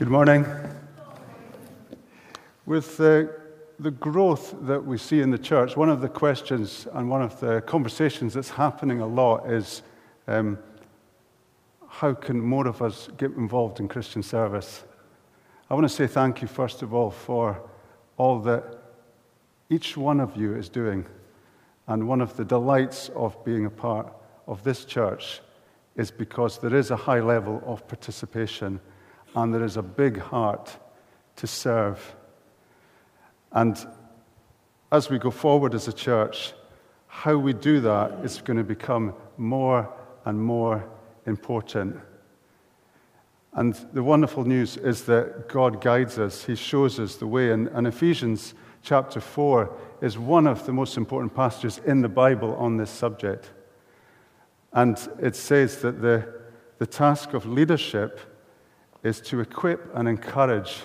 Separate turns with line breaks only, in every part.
Good morning. With the growth that we see in the church, one of the questions and one of the conversations that's happening a lot is how can more of us get involved in Christian service? I want to say thank you, first of all, for all that each one of you is doing. And one of the delights of being a part of this church is because there is a high level of participation and there is a big heart to serve. And as we go forward as a church, how we do that is going to become more and more important. And the wonderful news is that God guides us. He shows us the way. And Ephesians chapter 4 is one of the most important passages in the Bible on this subject. And it says that the task of leadership is to equip and encourage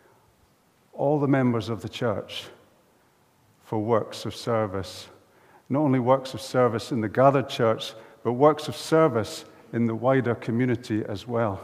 all the members of the church for works of service. Not only works of service in the gathered church, but works of service in the wider community as well.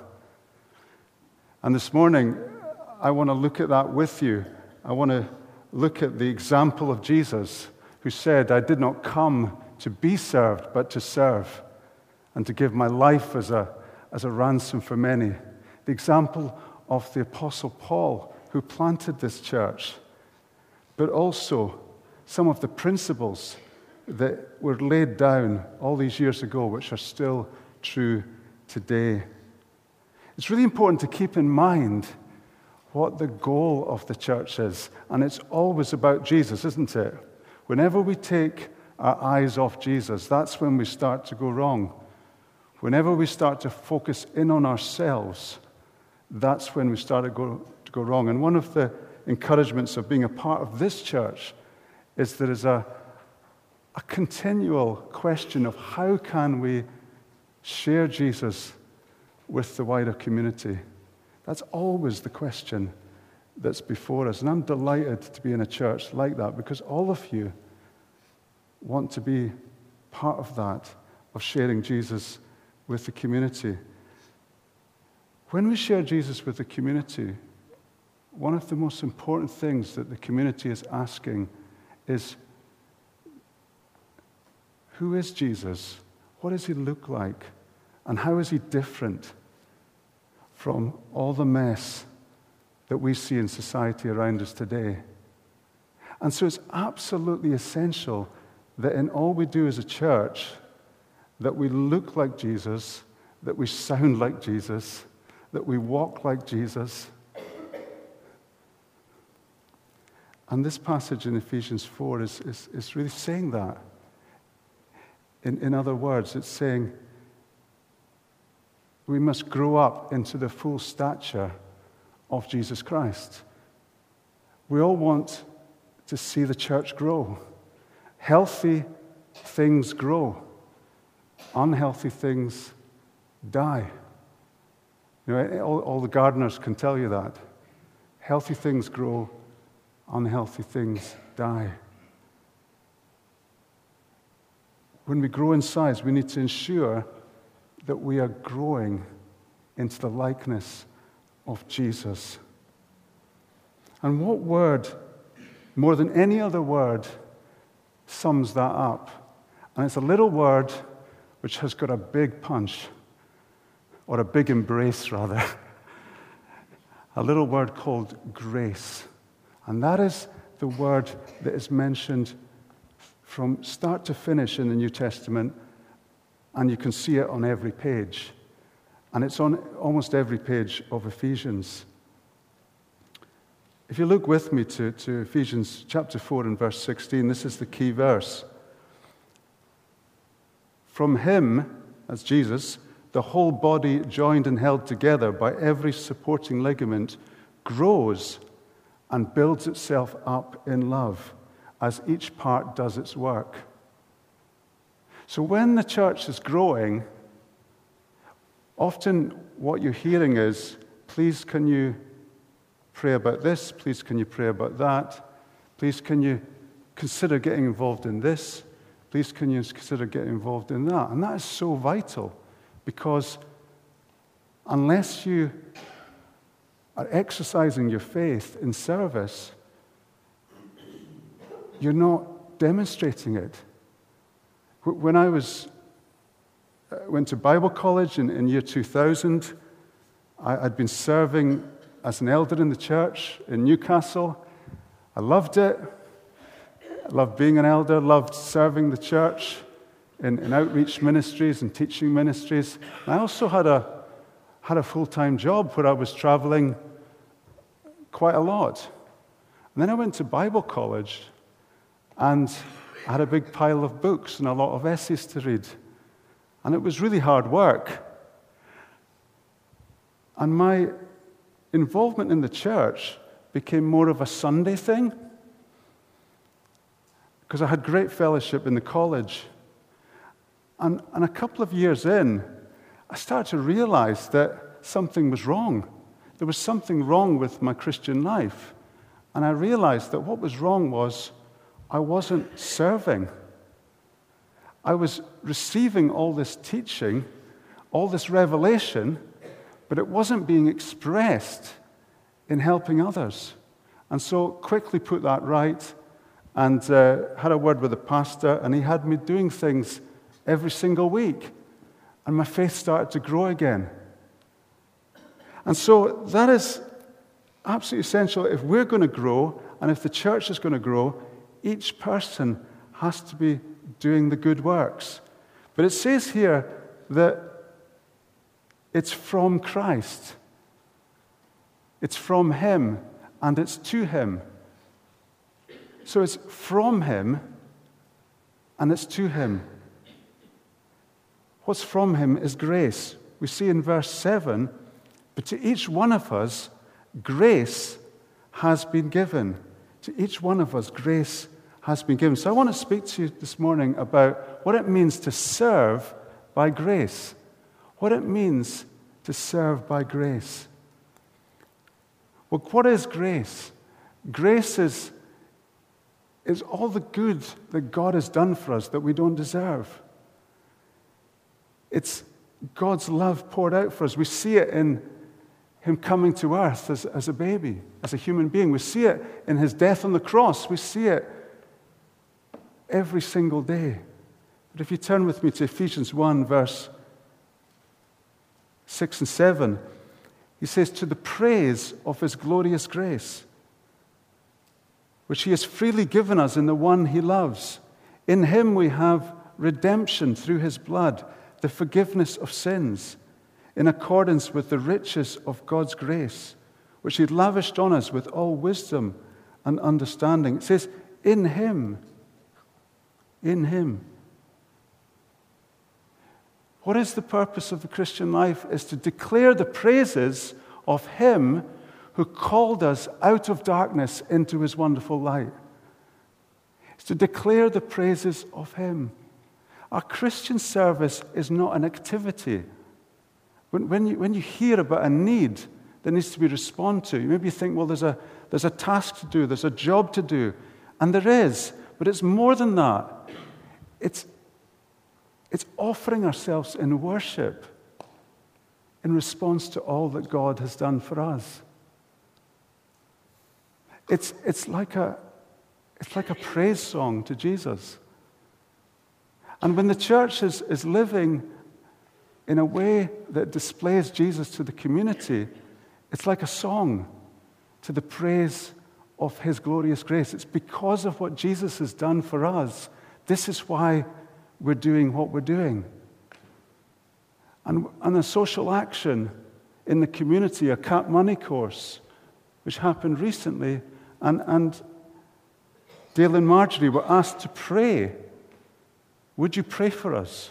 And this morning, I want to look at that with you. I want to look at the example of Jesus, who said, "I did not come to be served, but to serve, and to give my life as a ransom for many." The example of the Apostle Paul, who planted this church, but also some of the principles that were laid down all these years ago, which are still true today. It's really important to keep in mind what the goal of the church is, and it's always about Jesus, isn't it? Whenever we take our eyes off Jesus, that's when we start to go wrong. Whenever we start to focus in on ourselves, that's when we start to go wrong. And one of the encouragements of being a part of this church is there is a continual question of how can we share Jesus with the wider community. That's always the question that's before us. And I'm delighted to be in a church like that because all of you want to be part of that, of sharing Jesus with the community. When we share Jesus with the community, one of the most important things that the community is asking is, who is Jesus? What does he look like? And how is he different from all the mess that we see in society around us today? And so it's absolutely essential that in all we do as a church, that we look like Jesus, that we sound like Jesus, that we walk like Jesus. And this passage in Ephesians 4 is really saying that. In other words, it's saying we must grow up into the full stature of Jesus Christ. We all want to see the church grow. Healthy things grow. Unhealthy things die. You know, all the gardeners can tell you that. Healthy things grow, unhealthy things die. When we grow in size, we need to ensure that we are growing into the likeness of Jesus. And what word, more than any other word, sums that up? And it's a little word which has got a big punch, or a big embrace, rather. A little word called grace. And that is the word that is mentioned from start to finish in the New Testament, and you can see it on every page. And it's on almost every page of Ephesians. If you look with me to Ephesians chapter 4 and verse 16, this is the key verse. From him, as Jesus, the whole body, joined and held together by every supporting ligament, grows and builds itself up in love as each part does its work. So when the church is growing, often what you're hearing is, please can you pray about this? Please can you pray about that? Please can you consider getting involved in this? Please can you consider getting involved in that? And that is so vital. Because unless you are exercising your faith in service, you're not demonstrating it. When I went to Bible college in year 2000, I'd been serving as an elder in the church in Newcastle. I loved it. I loved being an elder, loved serving the church in outreach ministries and teaching ministries. I also had a full-time job where I was traveling quite a lot. And then I went to Bible college, and I had a big pile of books and a lot of essays to read. And it was really hard work. And my involvement in the church became more of a Sunday thing, because I had great fellowship in the college. And a couple of years in, I started to realize that something was wrong. There was something wrong with my Christian life. And I realized that what was wrong was I wasn't serving. I was receiving all this teaching, all this revelation, but it wasn't being expressed in helping others. And so quickly put that right, and had a word with the pastor, and he had me doing things every single week. And my faith started to grow again. And so that is absolutely essential. If we're going to grow, and if the church is going to grow, each person has to be doing the good works. But it says here that it's from Christ. It's from Him, and it's to Him. So it's from Him, and it's to Him. What's from Him is grace. We see in verse 7, but to each one of us, grace has been given. To each one of us, grace has been given. So I want to speak to you this morning about what it means to serve by grace. What it means to serve by grace. Well, what is grace? Grace is all the good that God has done for us that we don't deserve. It's God's love poured out for us. We see it in Him coming to earth as a baby, as a human being. We see it in His death on the cross. We see it every single day. But if you turn with me to Ephesians 1, verse 6 and 7, he says, to the praise of His glorious grace, which He has freely given us in the one He loves. In Him we have redemption through His blood, the forgiveness of sins, in accordance with the riches of God's grace, which He lavished on us with all wisdom and understanding. It says, in Him. In Him. What is the purpose of the Christian life? Is to declare the praises of Him who called us out of darkness into His wonderful light. It's to declare the praises of Him. Our Christian service is not an activity. When you hear about a need that needs to be responded to, you maybe think, well, there's a task to do, there's a job to do. And there is, but it's more than that. It's offering ourselves in worship in response to all that God has done for us. It's like a praise song to Jesus. And when the church is living in a way that displays Jesus to the community, it's like a song to the praise of His glorious grace. It's because of what Jesus has done for us. This is why we're doing what we're doing. And a social action in the community, a Cap Money course, which happened recently, and Dale and Marjorie were asked to pray. Would you pray for us?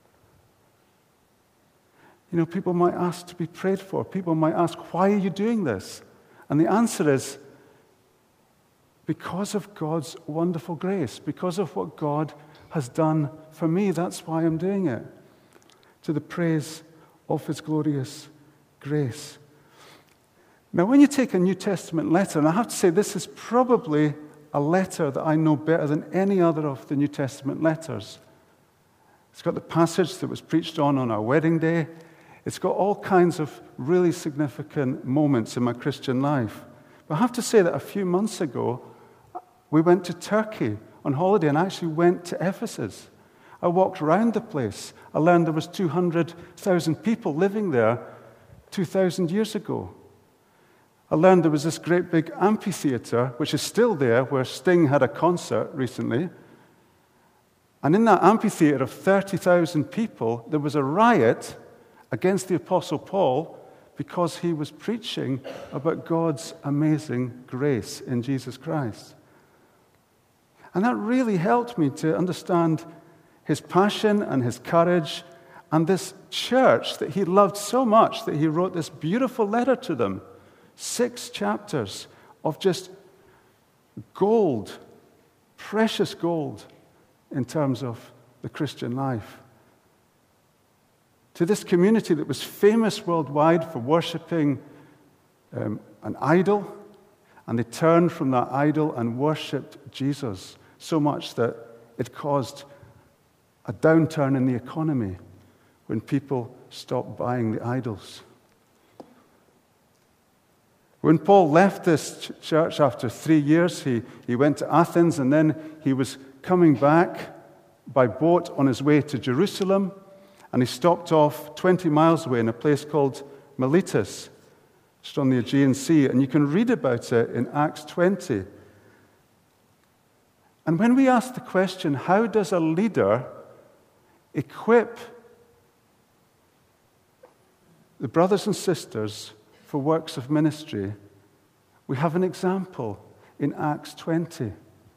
You know, people might ask to be prayed for. People might ask, why are you doing this? And the answer is, because of God's wonderful grace, because of what God has done for me, that's why I'm doing it. To the praise of His glorious grace. Now, when you take a New Testament letter, and I have to say this is probably a letter that I know better than any other of the New Testament letters. It's got the passage that was preached on our wedding day. It's got all kinds of really significant moments in my Christian life. But I have to say that a few months ago, we went to Turkey on holiday and actually went to Ephesus. I walked around the place. I learned there was 200,000 people living there 2,000 years ago. I learned there was this great big amphitheater, which is still there, where Sting had a concert recently. And in that amphitheater of 30,000 people, there was a riot against the Apostle Paul because he was preaching about God's amazing grace in Jesus Christ. And that really helped me to understand his passion and his courage and this church that he loved so much that he wrote this beautiful letter to them. 6 chapters of just gold, precious gold in terms of the Christian life. To this community that was famous worldwide for worshiping an idol, and they turned from that idol and worshipped Jesus so much that it caused a downturn in the economy when people stopped buying the idols. When Paul left this church after 3 years, he went to Athens, and then he was coming back by boat on his way to Jerusalem, and he stopped off 20 miles away in a place called Miletus, just on the Aegean Sea, and you can read about it in Acts 20. And when we ask the question, how does a leader equip the brothers and sisters for works of ministry, we have an example in Acts 20.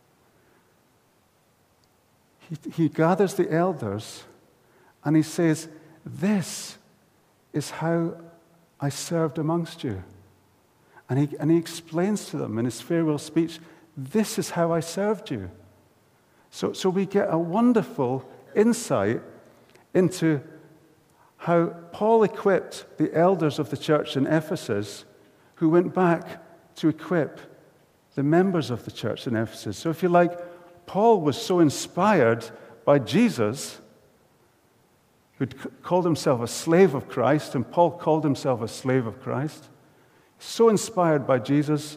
He gathers the elders and he says, "This is how I served amongst you." And he explains to them in his farewell speech, "This is how I served you." So we get a wonderful insight into how Paul equipped the elders of the church in Ephesus, who went back to equip the members of the church in Ephesus. So if you like, Paul was so inspired by Jesus, who'd called himself a slave of Christ, and Paul called himself a slave of Christ. So inspired by Jesus,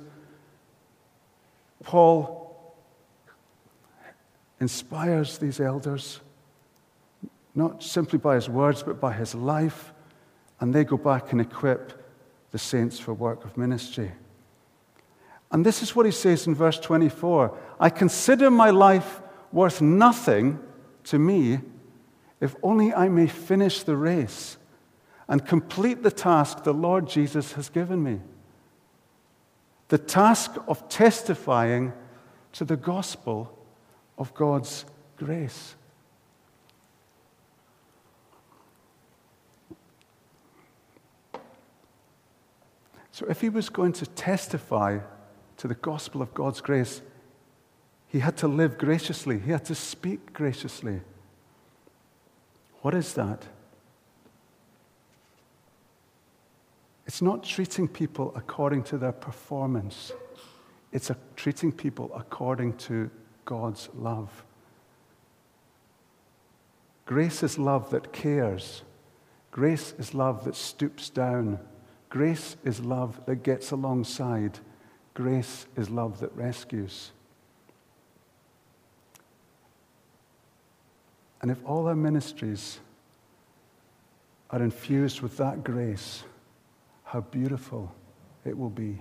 Paul inspires these elders not simply by his words, but by his life, and they go back and equip the saints for work of ministry. And this is what he says in verse 24, "I consider my life worth nothing to me, if only I may finish the race and complete the task the Lord Jesus has given me, the task of testifying to the gospel of God's grace." So if he was going to testify to the gospel of God's grace, he had to live graciously. He had to speak graciously. What is that? It's not treating people according to their performance. It's treating people according to God's love. Grace is love that cares. Grace is love that stoops down. Grace is love that gets alongside. Grace is love that rescues. And if all our ministries are infused with that grace, how beautiful it will be.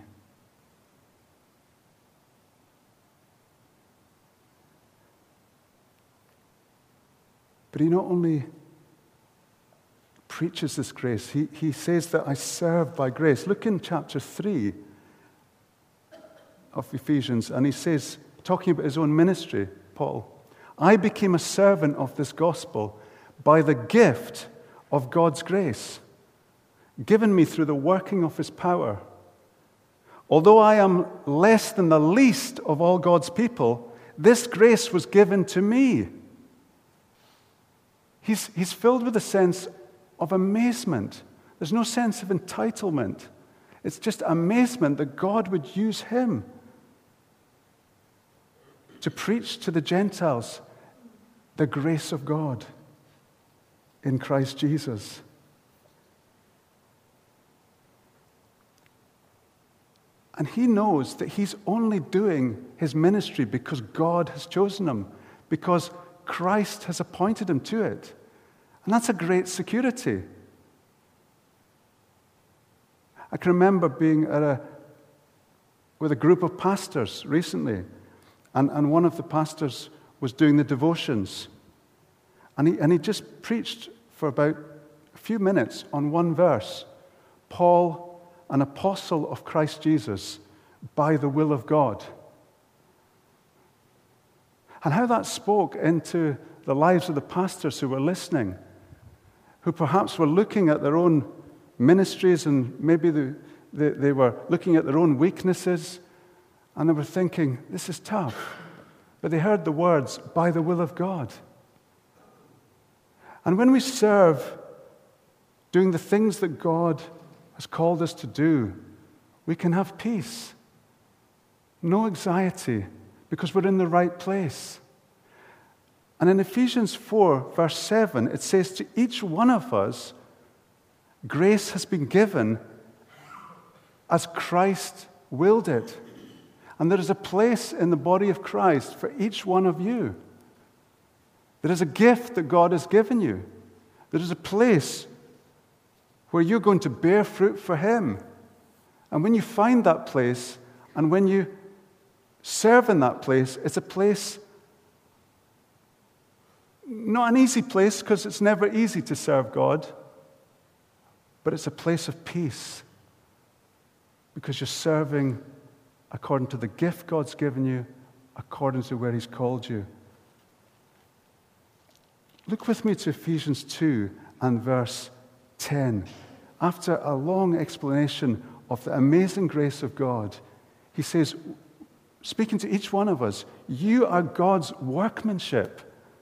But he not only preaches this grace, he says that I serve by grace. Look in chapter 3 of Ephesians, and he says, talking about his own ministry, Paul, "I became a servant of this gospel by the gift of God's grace, given me through the working of his power. Although I am less than the least of all God's people, this grace was given to me." He's filled with a sense of amazement. There's no sense of entitlement. It's just amazement that God would use him to preach to the Gentiles the grace of God in Christ Jesus. And he knows that he's only doing his ministry because God has chosen him, because Christ has appointed him to it. And that's a great security. I can remember being with a group of pastors recently, and one of the pastors was doing the devotions. And he just preached for about a few minutes on one verse. Paul, an apostle of Christ Jesus, by the will of God. And how that spoke into the lives of the pastors who were listening, who perhaps were looking at their own ministries, and maybe they were looking at their own weaknesses, and they were thinking, this is tough. But they heard the words, by the will of God. And when we serve, doing the things that God has called us to do, we can have peace. No anxiety, because we're in the right place. And in Ephesians 4, verse 7, it says, to each one of us, grace has been given as Christ willed it. And there is a place in the body of Christ for each one of you. There is a gift that God has given you. There is a place where you're going to bear fruit for Him. And when you find that place, and when you serve in that place, it's a place, not an easy place, because it's never easy to serve God, but it's a place of peace, because you're serving according to the gift God's given you, according to where He's called you. Look with me to Ephesians 2 and verse 10. After a long explanation of the amazing grace of God, he says, speaking to each one of us, you are God's workmanship.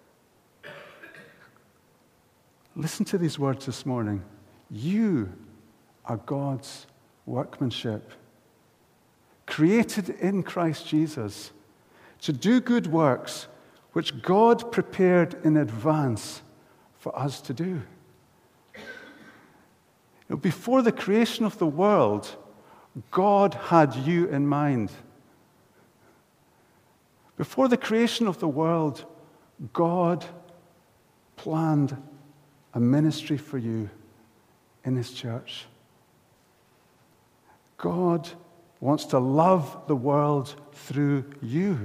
Listen to these words this morning. You are God's workmanship, created in Christ Jesus to do good works which God prepared in advance for us to do. Before the creation of the world, God had you in mind. Before the creation of the world, God planned a ministry for you in His church. God wants to love the world through you.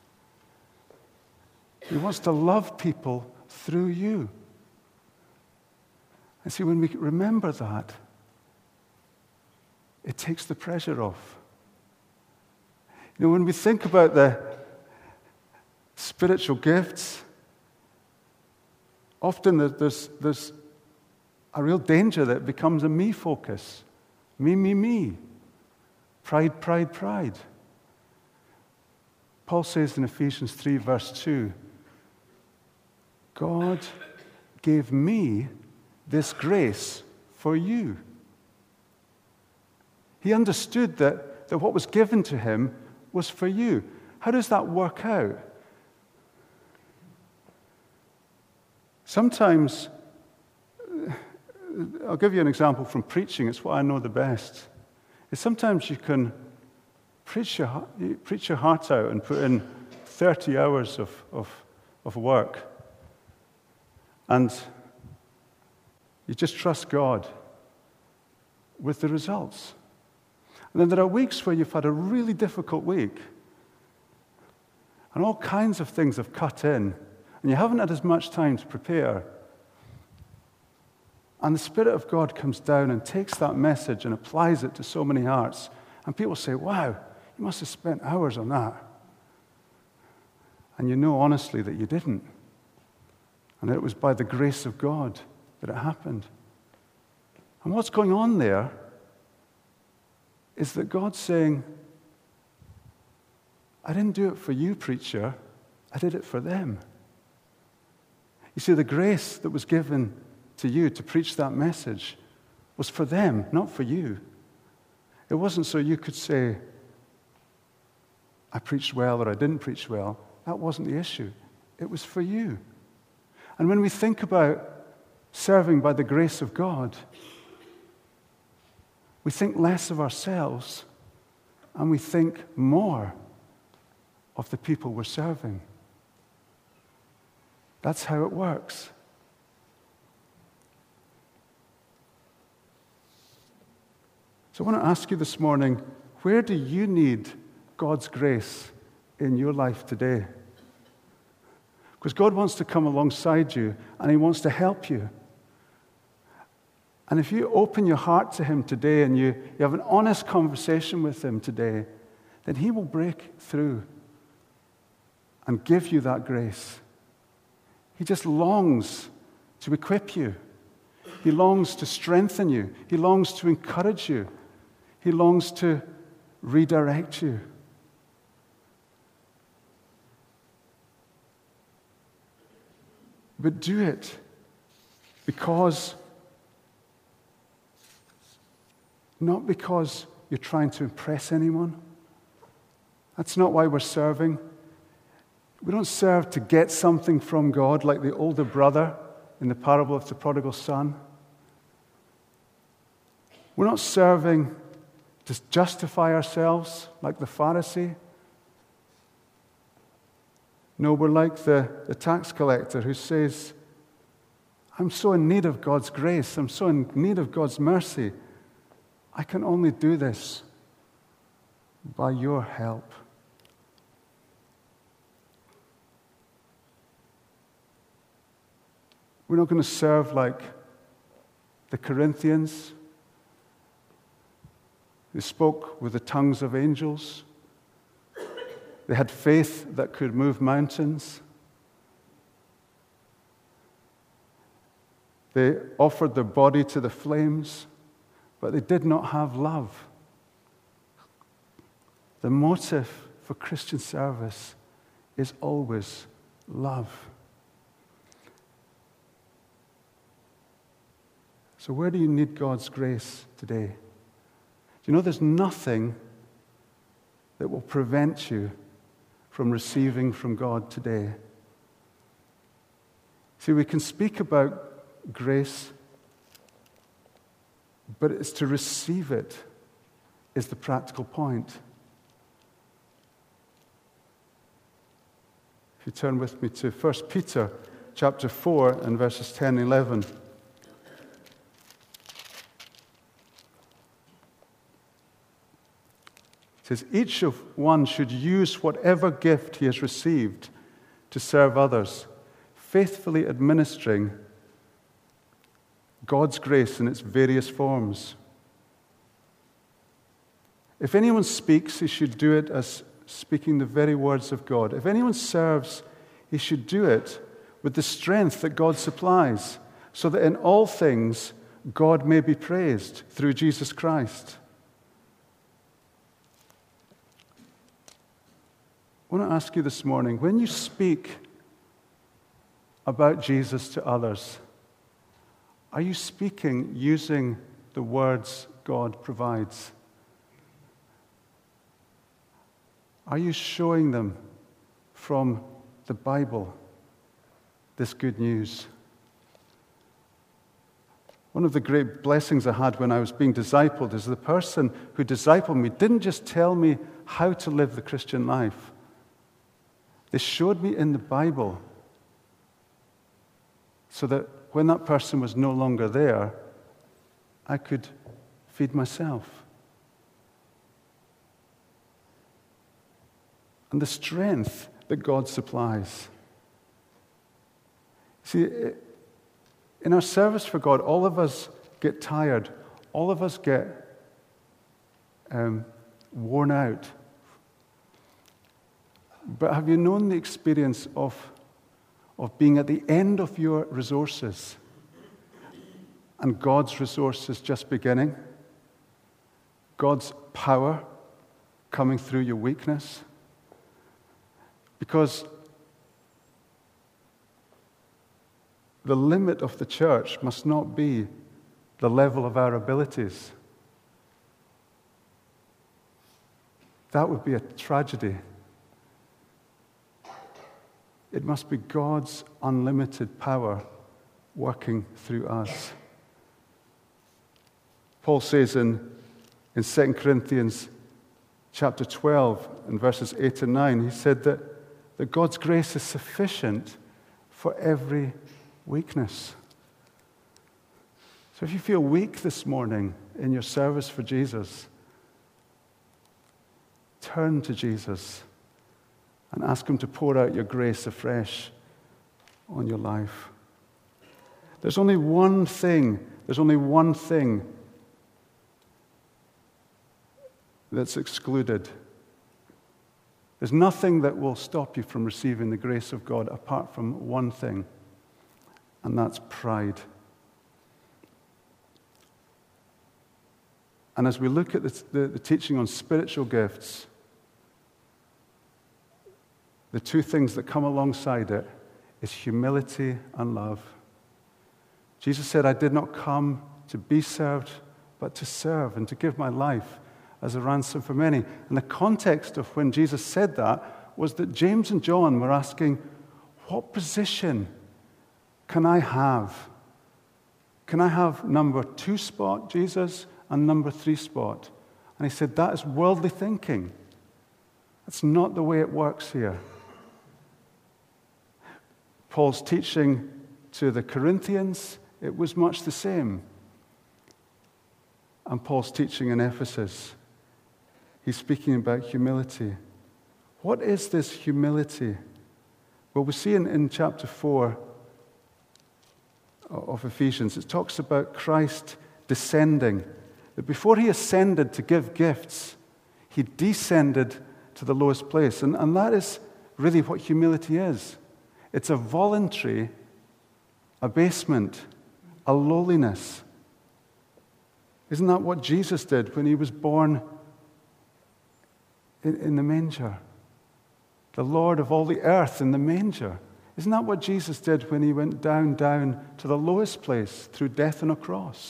He wants to love people through you. And see, when we remember that, it takes the pressure off. When we think about the spiritual gifts, often there's a real danger that it becomes a me focus. Me. Pride, pride, pride. Paul says in Ephesians 3, verse 2, God gave me this grace for you. He understood that what was given to him was for you. How does that work out? Sometimes, I'll give you an example from preaching. It's what I know the best. Is sometimes you can preach your heart out and put in 30 hours of work. And you just trust God with the results. And then there are weeks where you've had a really difficult week, and all kinds of things have cut in, and you haven't had as much time to prepare. And the Spirit of God comes down and takes that message and applies it to so many hearts. And people say, wow, you must have spent hours on that. And you know honestly that you didn't. And it was by the grace of God that it happened. And what's going on there is that God's saying, I didn't do it for you, preacher. I did it for them. You see, the grace that was given to you to preach that message was for them, not for you. It wasn't so you could say, I preached well or I didn't preach well. That wasn't the issue. It was for you. And when we think about serving by the grace of God, we think less of ourselves and we think more of the people we're serving. That's how it works. So I want to ask you this morning, where do you need God's grace in your life today? Because God wants to come alongside you, and He wants to help you. And if you open your heart to Him today and you have an honest conversation with Him today, then He will break through and give you that grace. He just longs to equip you. He longs to strengthen you. He longs to encourage you. He longs to redirect you. But do it not because you're trying to impress anyone. That's not why we're serving. We don't serve to get something from God like the older brother in the parable of the prodigal son. We're not serving to justify ourselves like the Pharisee. No, we're like the tax collector who says, I'm so in need of God's grace. I'm so in need of God's mercy. I can only do this by your help. We're not going to serve like the Corinthians who spoke with the tongues of angels. They had faith that could move mountains. They offered their body to the flames, but they did not have love. The motive for Christian service is always love. So where do you need God's grace today? Do you know there's nothing that will prevent you from receiving from God today? See, we can speak about grace, but it's to receive it is the practical point. If you turn with me to 1 Peter chapter 4 and verses 10 and 11. It says, each of one should use whatever gift he has received to serve others, faithfully administering God's grace in its various forms. If anyone speaks, he should do it as speaking the very words of God. If anyone serves, he should do it with the strength that God supplies, so that in all things God may be praised through Jesus Christ. I want to ask you this morning, when you speak about Jesus to others, are you speaking using the words God provides? Are you showing them from the Bible this good news? One of the great blessings I had when I was being discipled is the person who discipled me didn't just tell me how to live the Christian life. They showed me in the Bible so that when that person was no longer there, I could feed myself. And the strength that God supplies. See, in our service for God, all of us get tired. All of us get worn out. But have you known the experience of being at the end of your resources and God's resources just beginning? God's power coming through your weakness? Because the limit of the church must not be the level of our abilities. That would be a tragedy. It must be God's unlimited power working through us. Paul says in 2 Corinthians chapter 12, in verses 8 and 9, he said that God's grace is sufficient for every weakness. So if you feel weak this morning in your service for Jesus, turn to Jesus and ask him to pour out your grace afresh on your life. There's only one thing that's excluded. There's nothing that will stop you from receiving the grace of God apart from one thing, and that's pride. And as we look at the teaching on spiritual gifts, the two things that come alongside it is humility and love. Jesus said, I did not come to be served, but to serve and to give my life as a ransom for many. And the context of when Jesus said that was that James and John were asking, what position can I have? Can I have number 2 spot, Jesus, and number 3 spot? And he said, that is worldly thinking. That's not the way it works here. Paul's teaching to the Corinthians, it was much the same. And Paul's teaching in Ephesus, he's speaking about humility. What is this humility? Well, we see in chapter 4 of Ephesians, it talks about Christ descending. That before he ascended to give gifts, he descended to the lowest place. And that is really what humility is. It's a voluntary abasement, a lowliness. Isn't that what Jesus did when he was born in the manger? The Lord of all the earth in the manger. Isn't that what Jesus did when he went down to the lowest place through death on a cross?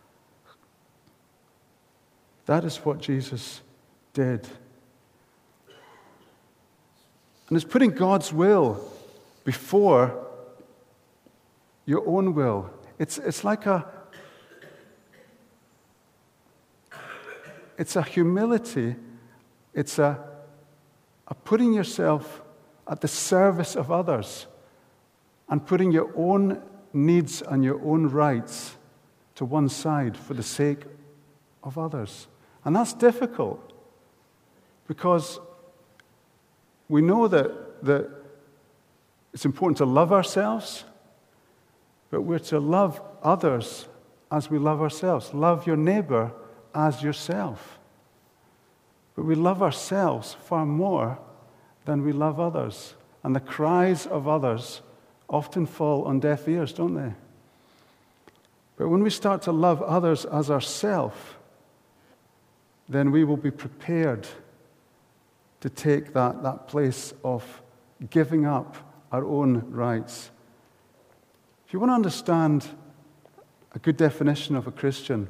That is what Jesus did. And it's putting God's will before your own will. It's like it's a humility. It's a putting yourself at the service of others and putting your own needs and your own rights to one side for the sake of others. And that's difficult because we know that it's important to love ourselves, but we're to love others as we love ourselves. Love your neighbor as yourself. But we love ourselves far more than we love others. And the cries of others often fall on deaf ears, don't they? But when we start to love others as ourselves, then we will be prepared to take that place of giving up our own rights. If you want to understand a good definition of a Christian,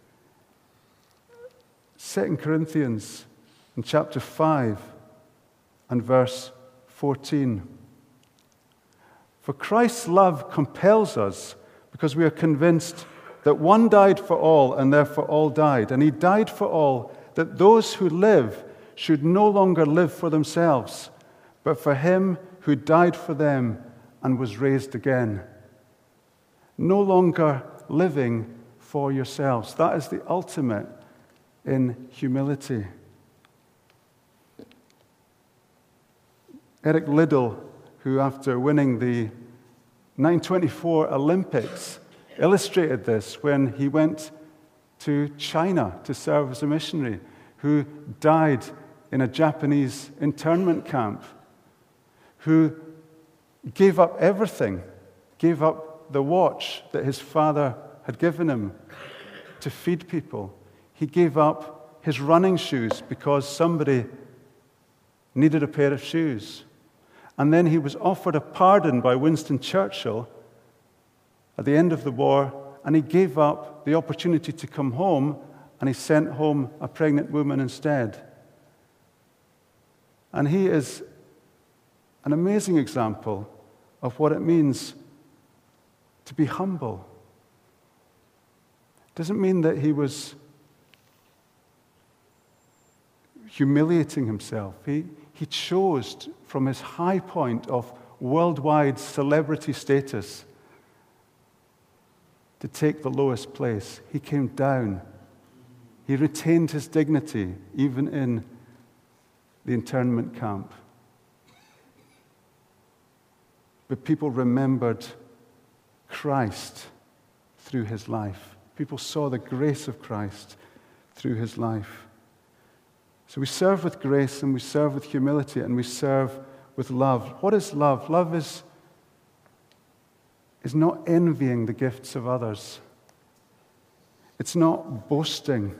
2 Corinthians in chapter 5 and verse 14. For Christ's love compels us because we are convinced that one died for all and therefore all died. And he died for all, that those who live should no longer live for themselves, but for him who died for them and was raised again. No longer living for yourselves. That is the ultimate in humility. Eric Liddell, who after winning the 1924 Olympics, illustrated this when he went to China to serve as a missionary, who died in a Japanese internment camp, who gave up everything, gave up the watch that his father had given him to feed people. He gave up his running shoes because somebody needed a pair of shoes. And then he was offered a pardon by Winston Churchill at the end of the war, and he gave up the opportunity to come home, and he sent home a pregnant woman instead. And he is an amazing example of what it means to be humble. It doesn't mean that he was humiliating himself. He chose from his high point of worldwide celebrity status to take the lowest place. He came down. He retained his dignity even in the internment camp. But people remembered Christ through his life. People saw the grace of Christ through his life. So we serve with grace, and we serve with humility, and we serve with love. What is love? Love is not envying the gifts of others. It's not boasting.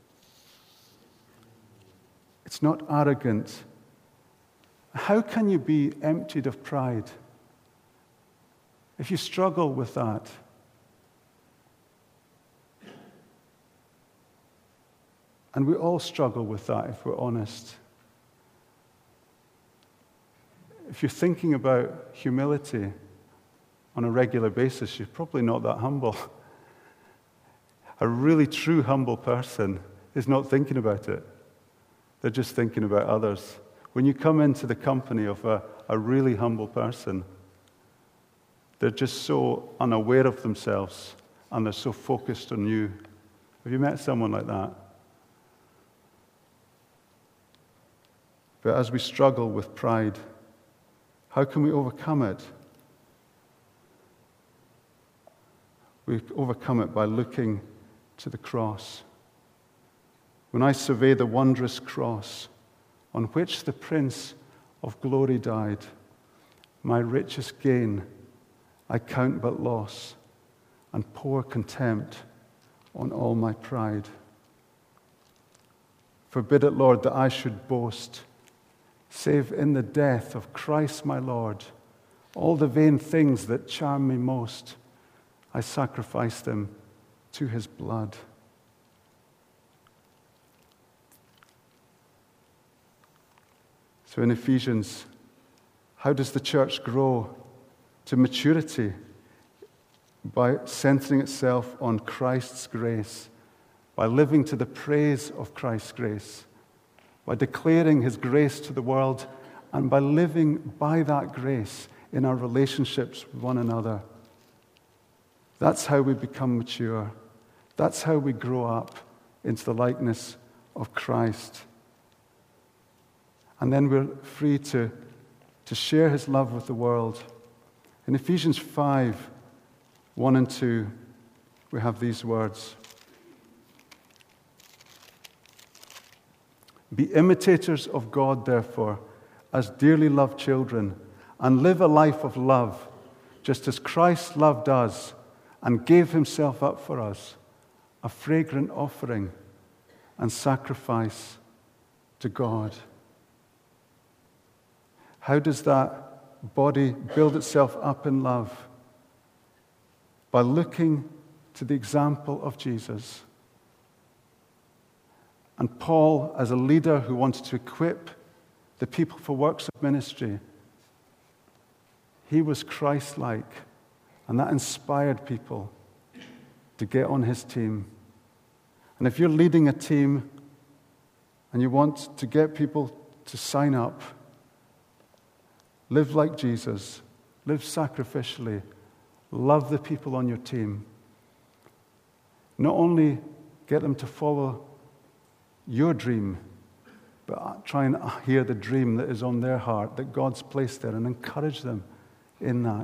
It's not arrogant. How can you be emptied of pride if you struggle with that? And we all struggle with that, if we're honest. If you're thinking about humility on a regular basis, you're probably not that humble. A really true humble person is not thinking about it. They're just thinking about others. When you come into the company of a really humble person, they're just so unaware of themselves, and they're so focused on you. Have you met someone like that? But as we struggle with pride, how can we overcome it? We overcome it by looking to the cross. When I survey the wondrous cross on which the Prince of Glory died, my richest gain I count but loss, and pour contempt on all my pride. Forbid it, Lord, that I should boast, save in the death of Christ my Lord. All the vain things that charm me most, I sacrifice them to his blood. So in Ephesians, how does the church grow to maturity? By centering itself on Christ's grace, by living to the praise of Christ's grace, by declaring his grace to the world, and by living by that grace in our relationships with one another. That's how we become mature. That's how we grow up into the likeness of Christ. And then we're free to share his love with the world. In Ephesians 5, 1 and 2, we have these words. Be imitators of God, therefore, as dearly loved children, and live a life of love, just as Christ loved us and gave himself up for us, a fragrant offering and sacrifice to God. How does that body build itself up in love? By looking to the example of Jesus. And Paul, as a leader who wanted to equip the people for works of ministry, he was Christ-like, and that inspired people to get on his team. And if you're leading a team and you want to get people to sign up, live like Jesus, live sacrificially, love the people on your team. Not only get them to follow your dream, but try and hear the dream that is on their heart, that God's placed there, and encourage them in that.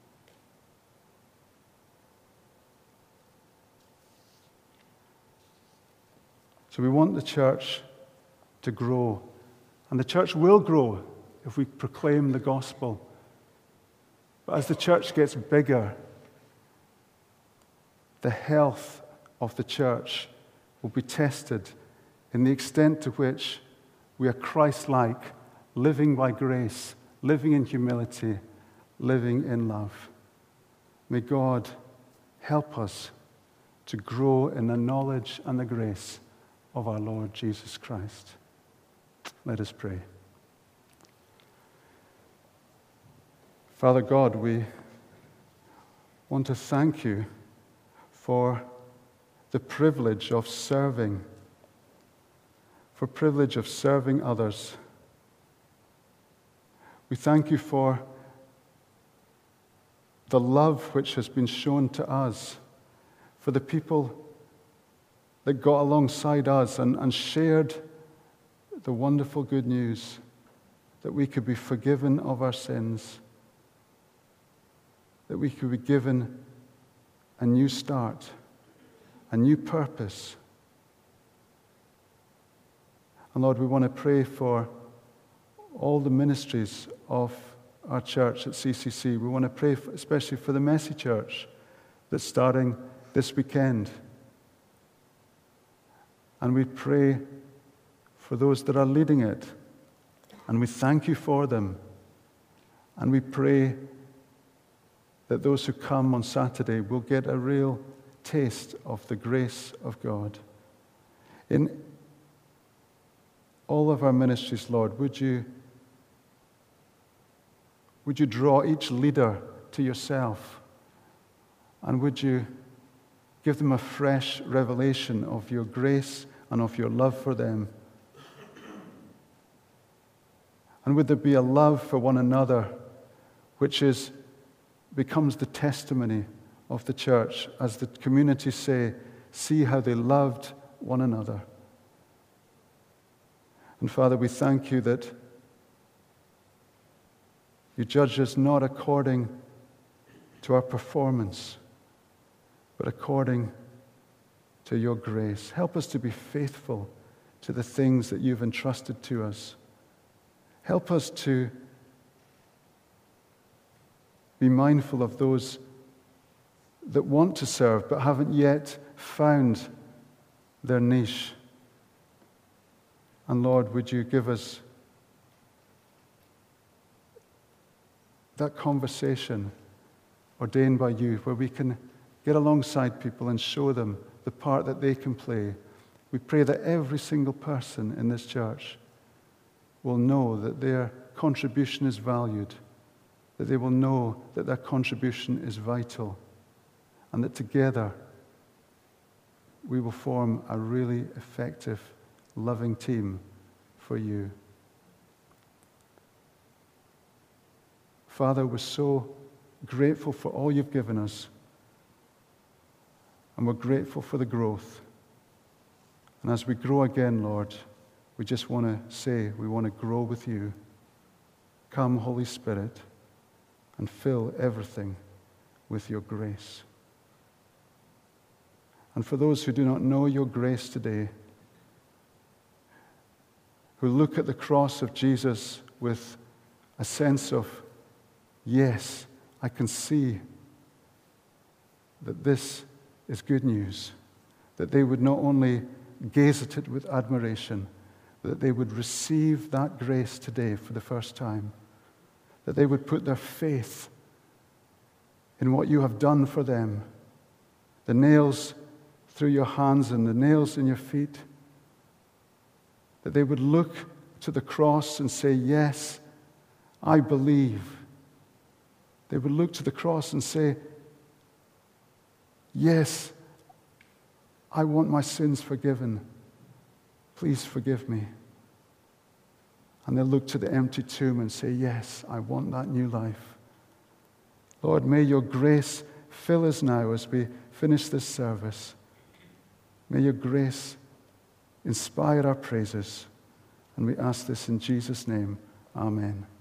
So we want the church to grow, and the church will grow if we proclaim the gospel. But as the church gets bigger, the health of the church will be tested in the extent to which we are Christ-like, living by grace, living in humility, living in love. May God help us to grow in the knowledge and the grace of our Lord Jesus Christ. Let us pray. Father God, we want to thank you for the privilege of serving, for privilege of serving others. We thank you for the love which has been shown to us, for the people that got alongside us and shared the wonderful good news that we could be forgiven of our sins, that we could be given a new start, a new purpose. And Lord, we want to pray for all the ministries of our church at CCC. We want to pray especially for the Messy Church that's starting this weekend. And we pray for those that are leading it. And we thank you for them. And we pray that those who come on Saturday will get a real taste of the grace of God. In all of our ministries, Lord, would you draw each leader to yourself? And would you give them a fresh revelation of your grace and of your love for them? And would there be a love for one another which becomes the testimony of the church as the community say, see how they loved one another. And Father, we thank you that you judge us not according to our performance, but according to your grace. Help us to be faithful to the things that you've entrusted to us. Help us to be mindful of those that want to serve but haven't yet found their niche. And Lord, would you give us that conversation ordained by you where we can get alongside people and show them the part that they can play. We pray that every single person in this church will know that their contribution is valued, that they will know that their contribution is vital, and that together we will form a really effective, loving team for you. Father, we're so grateful for all you've given us, and we're grateful for the growth. And as we grow again, Lord, we just want to say we want to grow with you. Come, Holy Spirit, and fill everything with your grace. And for those who do not know your grace today, who look at the cross of Jesus with a sense of, yes, I can see that this is good news, that they would not only gaze at it with admiration, that they would receive that grace today for the first time, that they would put their faith in what you have done for them, the nails through your hands and the nails in your feet, that they would look to the cross and say, yes, I believe. They would look to the cross and say, yes, I want my sins forgiven. Please forgive me. And they'll look to the empty tomb and say, yes, I want that new life. Lord, may your grace fill us now as we finish this service. May your grace inspire our praises. And we ask this in Jesus' name. Amen.